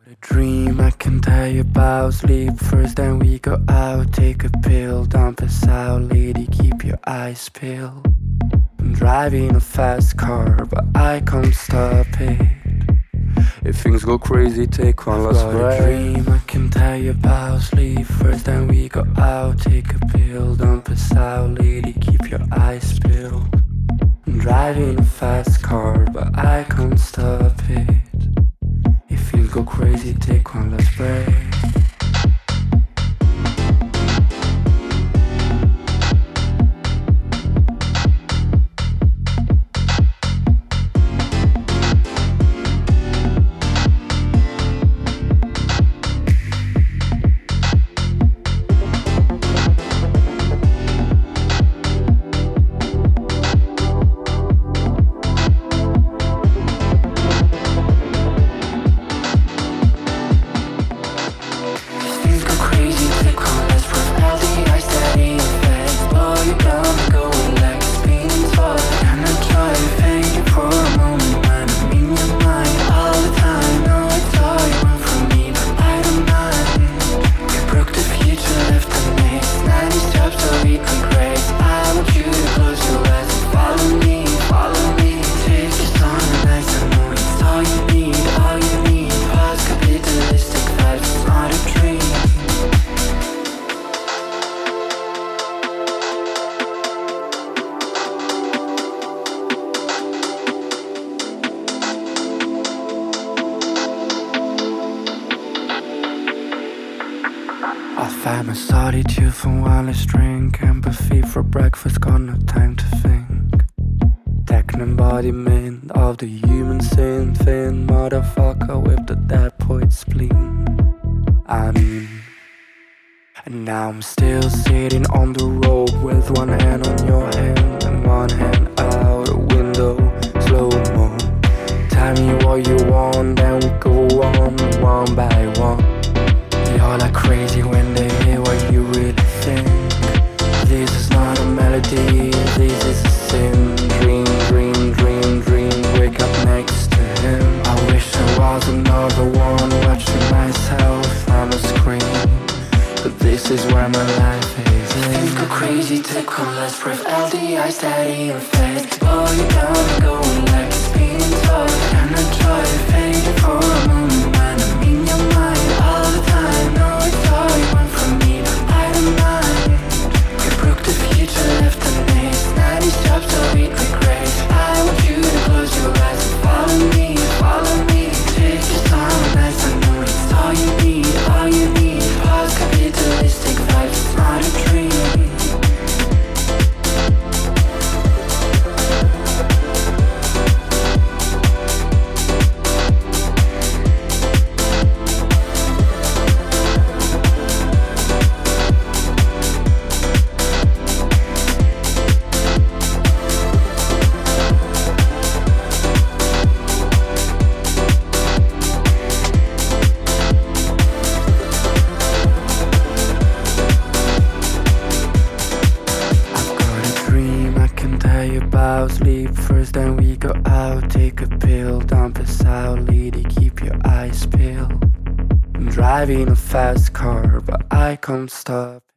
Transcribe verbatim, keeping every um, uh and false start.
A dream I can tell you about. Sleep first, then we go out. Take a pill, don't pass out. Lady, keep your eyes peeled. I'm driving a fast car, but I can't stop it. If things go crazy, take one last breath. A dream I can tell you about. Sleep first, then we go out. Take a pill, don't pass out. Lady, keep your eyes peeled. I'm driving a fast car, but I can't stop it. If things go crazy, take one last breath. Find my solitude from one last drink. Empathy for breakfast, got no time to think. Techno embodiment of the human sin. Thin motherfucker with the dead poet spleen. I mean, and now I'm still sitting on the road with one hand on your hand and one hand out a window, slow-mo. Tell me what you want, then we go on one by one. You're like crazy when they hear what you really think. This is not a melody, this is a sin. Dream, dream, dream, dream, wake up next to him. I wish I was another one watching myself on a screen, but this is where my life is in. Things go crazy, take one last breath. L D I steady and fast. Blow you down, going like a spinning top. And I try to fade it for a moment, man, I'm in your mind all the time. No, it's all you want from me, but I don't mind. You broke the future, left a mess. Now these jobs so we regret. I want you to close your eyes and follow me, follow me. Take your time, nice, I know it's all you need, all you need. Pause capitalistic vibes, it's not a dream. Sleep first, then we go out. Take a pill, don't pass out. Lady, keep your eyes peeled. I'm driving a fast car, but I can't stop.